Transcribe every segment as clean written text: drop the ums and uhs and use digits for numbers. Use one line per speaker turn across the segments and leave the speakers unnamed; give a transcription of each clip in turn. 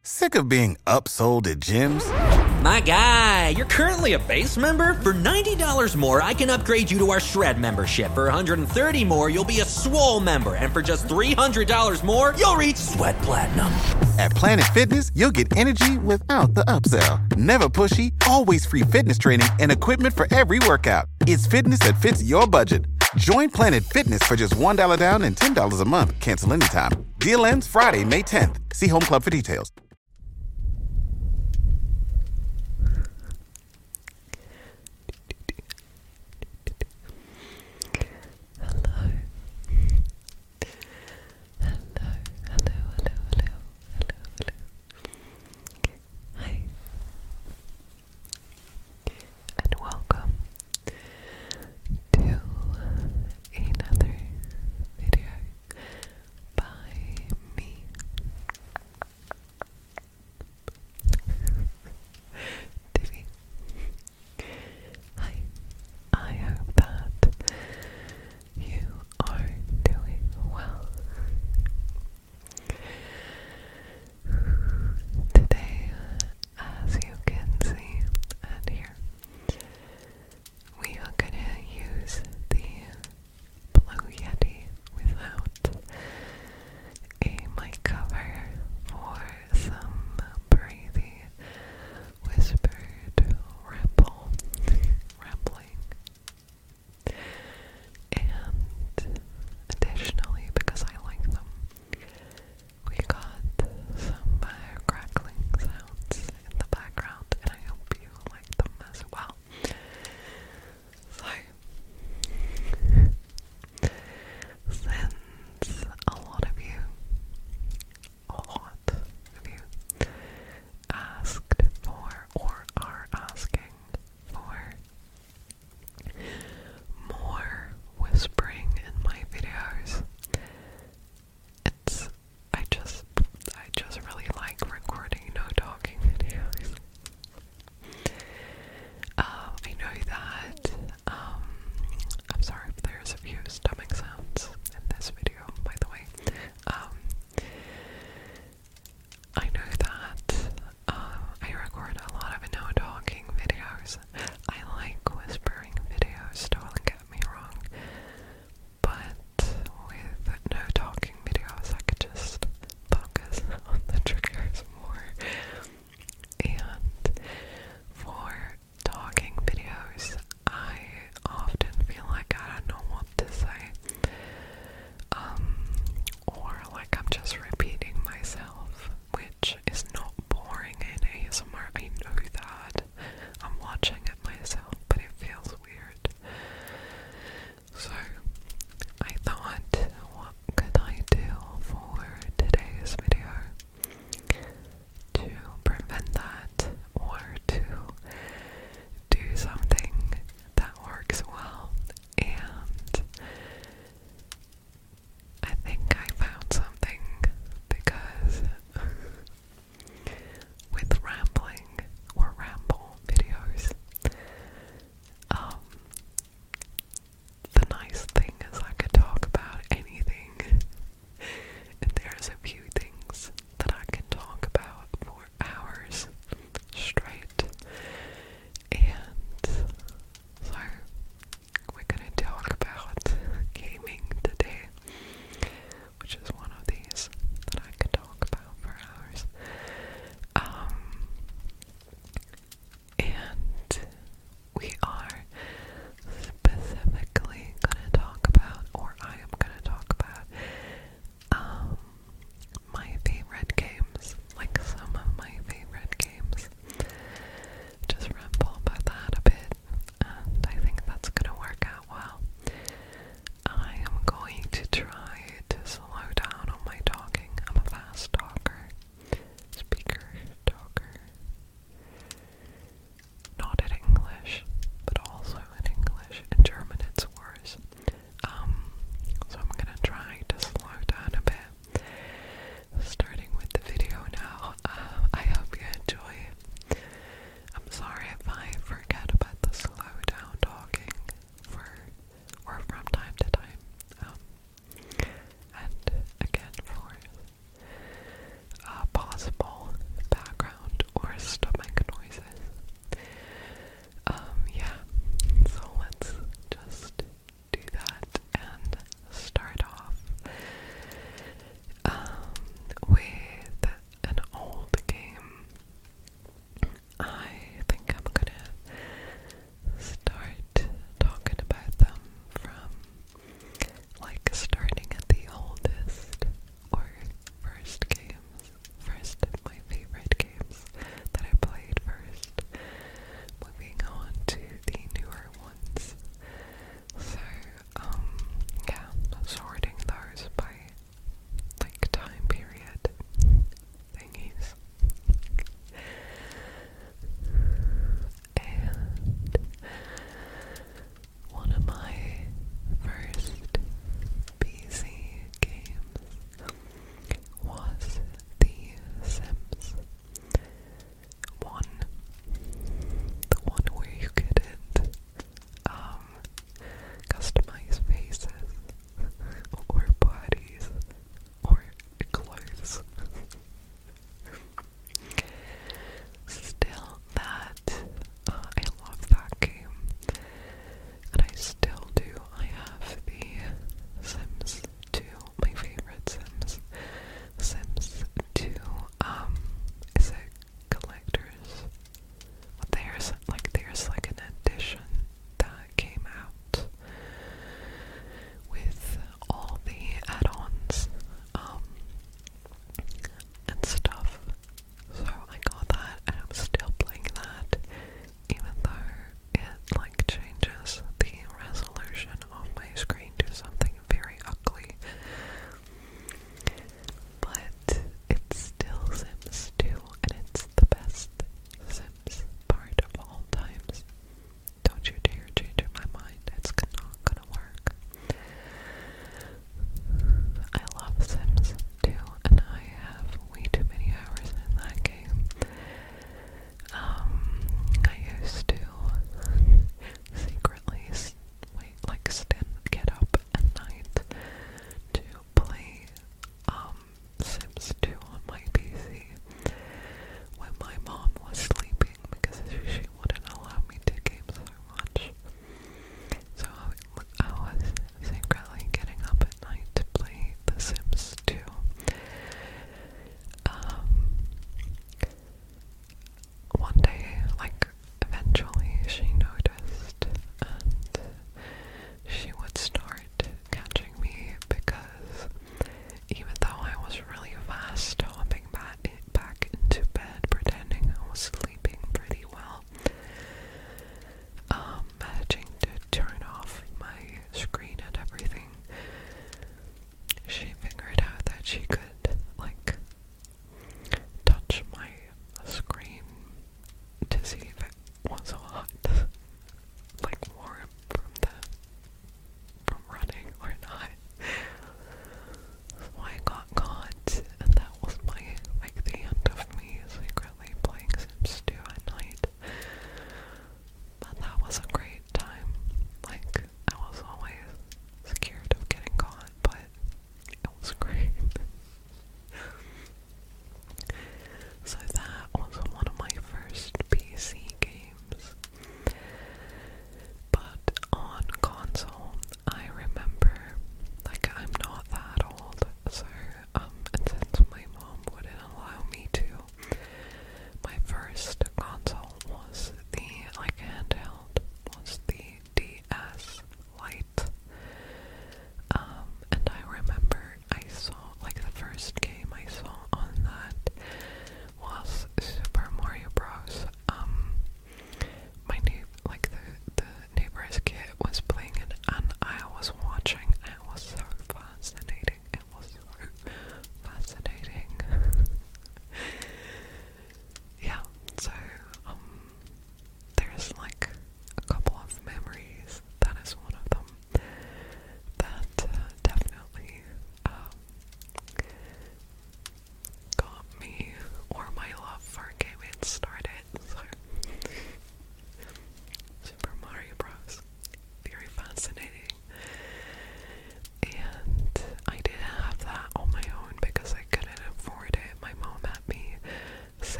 Sick of being upsold at gyms?
My guy, you're currently a base member? For $90 more, I can upgrade you to our Shred membership. For $130 more, you'll be a Swole member. And for just $300 more, you'll reach Sweat Platinum.
At Planet Fitness, you'll get energy without the upsell. Never pushy, always free fitness training and equipment for every workout. It's fitness that fits your budget. Join Planet Fitness for just $1 down and $10 a month. Cancel anytime. Deal ends Friday, May 10th. See Home Club for details.
And welcome to another video by me.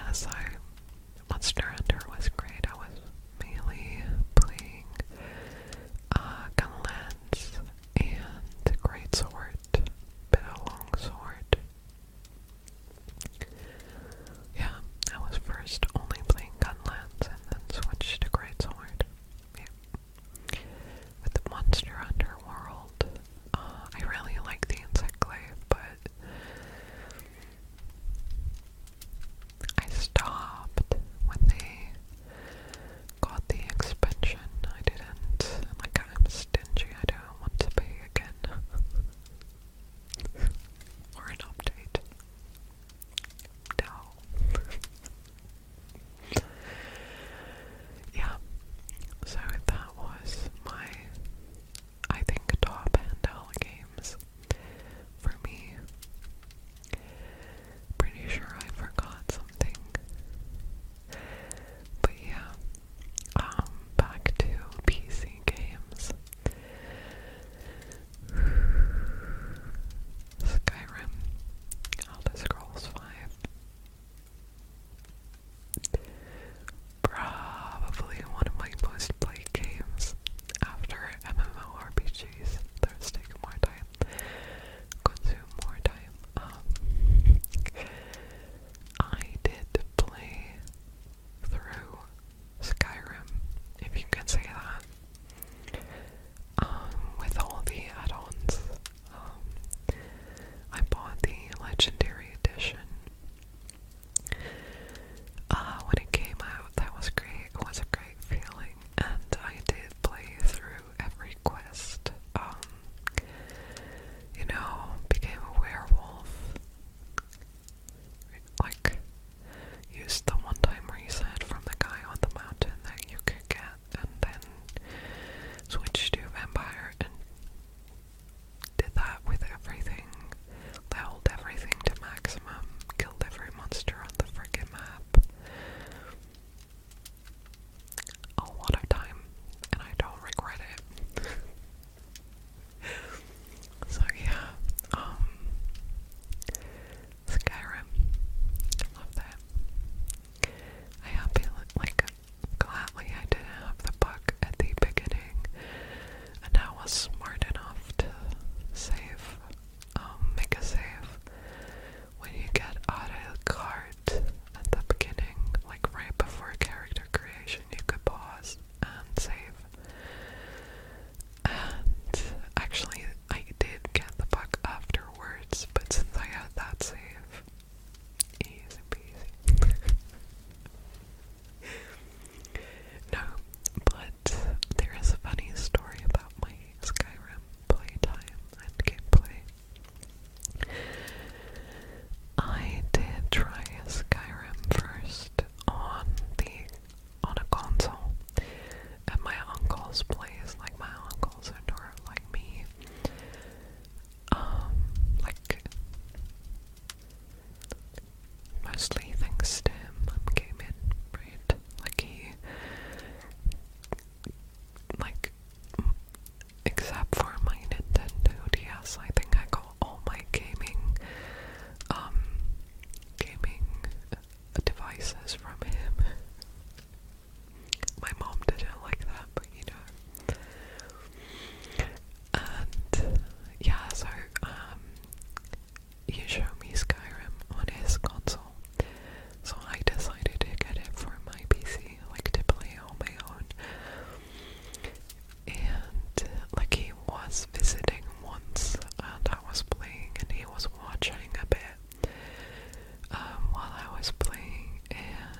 yeah, so Monster Hunter was great. I was mainly playing Gunlands and Greatsword, bit of Longsword. Yeah, I was first only playing Gunlands and then switched to Greatsword. Yeah. With the Monster Hunter world, I really like the Insectglaive, but I stopped when they got the expansion. I didn't, like, I'm stingy, I don't want to pay again. Or an update. No. Yeah, so that was my, I think, top handheld games for me. Pretty sure I forgot something. But yeah, back to PC games. Skyrim, Elder Scrolls 5. Probably one of my most played games after MMORPGs. Those take more time, consume more time. I did play through Skyrim, if you can say that, with all the add-ons. I bought the Legendary Edition. When it came out, that was great. It was a great feeling, and I did play through every quest. You know, became a werewolf. Like, used the one-time reset from the guy on the mountain that you could get, and then switched to vampire and did that with everything. Leveled everything to maximum, killed every monster on the friggin' map. A lot of time, and I don't regret it. So yeah, Skyrim, love that. I happy, like, gladly I didn't have the bug at the beginning, and I was smart enough to save, make a save. When you get out of the card at the beginning, like right before character creation, you could pause and save. And actually, I did get the bug afterwards, but since I had that save, easy peasy. No, but there is a funny story about my Skyrim playtime and gameplay. I did try Skyrim first on a console at my uncle's place. Like, my uncles are like me. Like, mostly thanks to him, came in, right? Like, he, like, except for my Nintendo DS, I think I got all my gaming devices from him. My mom didn't like that, but you know. And yeah, so he showed me Skyrim on his console, so I decided to get it for my PC, like, to play on my own. And like, he was visiting once, and I was playing, and he was watching a bit while I was playing, and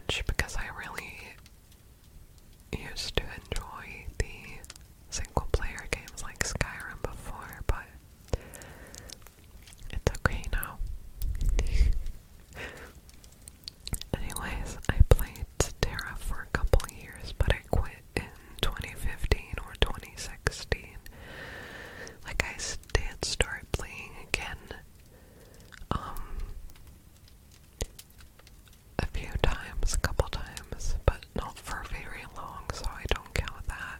much because I really used to enjoy the single player games like Skyrim before, but it's okay now. Anyways, I played Terra for a couple of years, but I quit in 2015 or 2016. Like, I did start playing again a couple times, but not for very long, so I don't count that.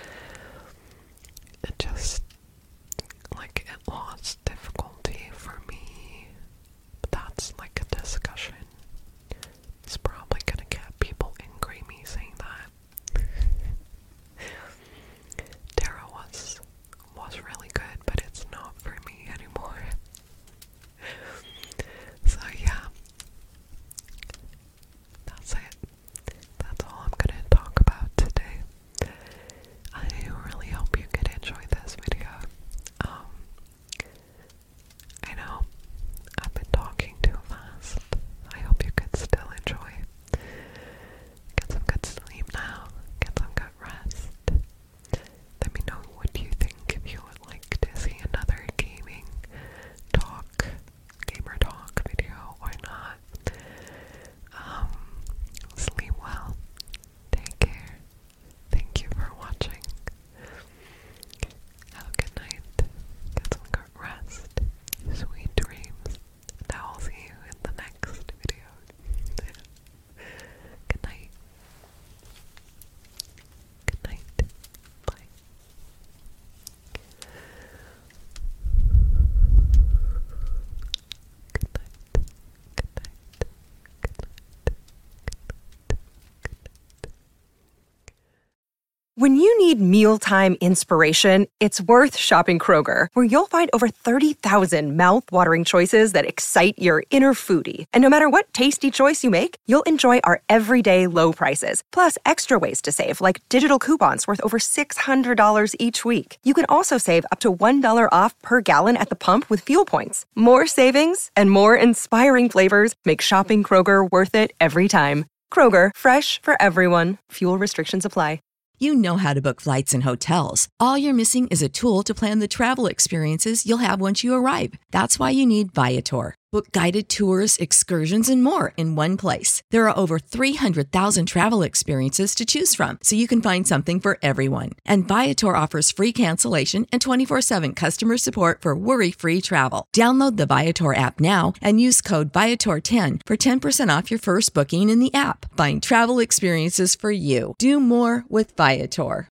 It just, like, it lost difficulty for me, but that's like a discussion. It's probably gonna get people angry me saying that. Terra was really good, but it's not for me anymore. So yeah, that's it. That's all I'm gonna talk about today. I really hope you could enjoy this video. I know I've been talking too fast. I hope you could still enjoy. Get some good sleep now. Get some good rest. Let me know what you think, if you would like to see another gamer talk video or not. Sleep well. Take care. Thank you for watching. Have a good night. Get some good rest. Sweet dreams. And I will see you in the next video. Good night. Good night. Bye. Good night. Good night.
When you need mealtime inspiration, it's worth shopping Kroger, where you'll find over 30,000 mouth-watering choices that excite your inner foodie. And no matter what tasty choice you make, you'll enjoy our everyday low prices, plus extra ways to save, like digital coupons worth over $600 each week. You can also save up to $1 off per gallon at the pump with fuel points. More savings and more inspiring flavors make shopping Kroger worth it every time. Kroger, fresh for everyone. Fuel restrictions apply.
You know how to book flights and hotels. All you're missing is a tool to plan the travel experiences you'll have once you arrive. That's why you need Viator. Book guided tours, excursions, and more in one place. There are over 300,000 travel experiences to choose from, so you can find something for everyone. And Viator offers free cancellation and 24/7 customer support for worry-free travel. Download the Viator app now and use code Viator10 for 10% off your first booking in the app. Find travel experiences for you. Do more with Viator.